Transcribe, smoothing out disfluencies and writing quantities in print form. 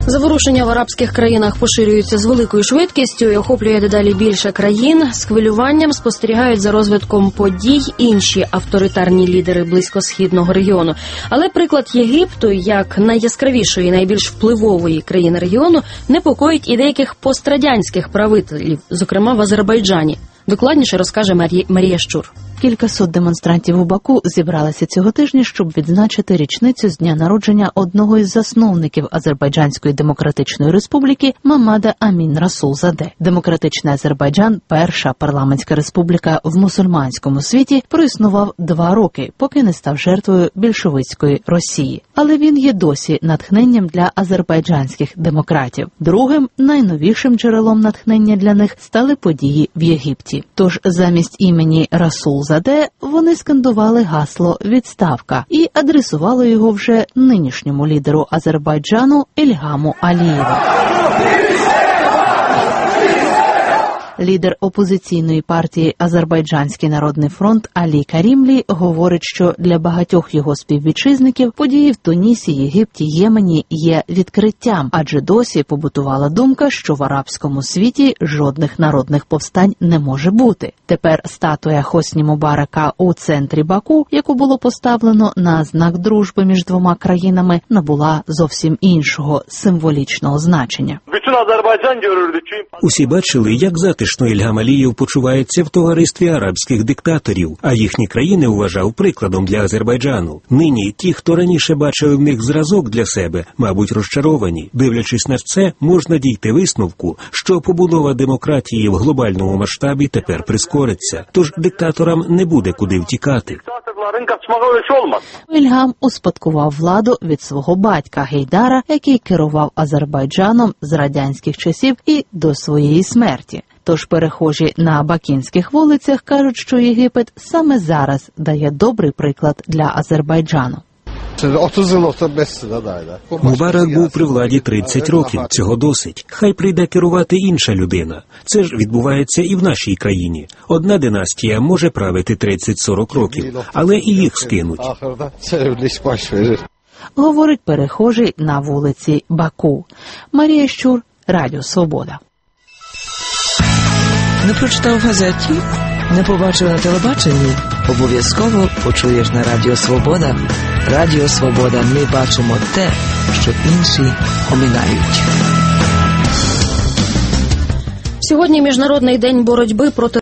Заворушення в арабських країнах поширюються з великою швидкістю і охоплює дедалі більше країн. З хвилюванням спостерігають за розвитком подій інші авторитарні лідери близькосхідного регіону. Але приклад Єгипту, як найяскравішої і найбільш впливової країни регіону, непокоїть і деяких пострадянських правителів, зокрема в Азербайджані. Докладніше розкаже Марія Щур. Кількасот демонстрантів у Баку зібралися цього тижня, щоб відзначити річницю з дня народження одного із засновників Азербайджанської демократичної республіки Мамада Амін Расулзаде. Демократичний Азербайджан, перша парламентська республіка в мусульманському світі, проіснував 2 роки, поки не став жертвою більшовицької Росії. Але він є досі натхненням для азербайджанських демократів. Другим, найновішим джерелом натхнення для них стали події в Єгипті. Тож замість імені Расулзаде вони скандували гасло «Відставка» і адресували його вже нинішньому лідеру Азербайджану Ільгаму Алієву. Лідер опозиційної партії «Азербайджанський народний фронт» Алі Карімлі говорить, що для багатьох його співвітчизників події в Тунісі, Єгипті, Ємені є відкриттям, адже досі побутувала думка, що в арабському світі жодних народних повстань не може бути. Тепер статуя Хосні Мубарака у центрі Баку, яку було поставлено на знак дружби між двома країнами, набула зовсім іншого символічного значення. Усі бачили, як затишно Ільгам Алієв почувається в товаристві арабських диктаторів, а їхні країни вважав прикладом для Азербайджану. Нині ті, хто раніше бачили в них зразок для себе, мабуть, розчаровані. Дивлячись на це, можна дійти висновку, що побудова демократії в глобальному масштабі тепер прискориться, тож диктаторам не буде куди втікати. Ільгам успадкував владу від свого батька Гейдара, який керував Азербайджаном з радянських часів і до своєї смерті. Тож перехожі на бакінських вулицях кажуть, що Єгипет саме зараз дає добрий приклад для Азербайджану. Мубарак був при владі 30 років, цього досить. Хай прийде керувати інша людина. Це ж відбувається і в нашій країні. Одна династія може правити 30-40 років, але і їх скинуть. Говорить перехожий на вулиці Баку. Марія Щур, Радіо Свобода. Не прочитав в газеті? Не побачив на телебаченні? Обов'язково почуєш на Радіо Свобода. Радіо Свобода. Ми бачимо те, що інші оминають. Сьогодні Міжнародний день боротьби проти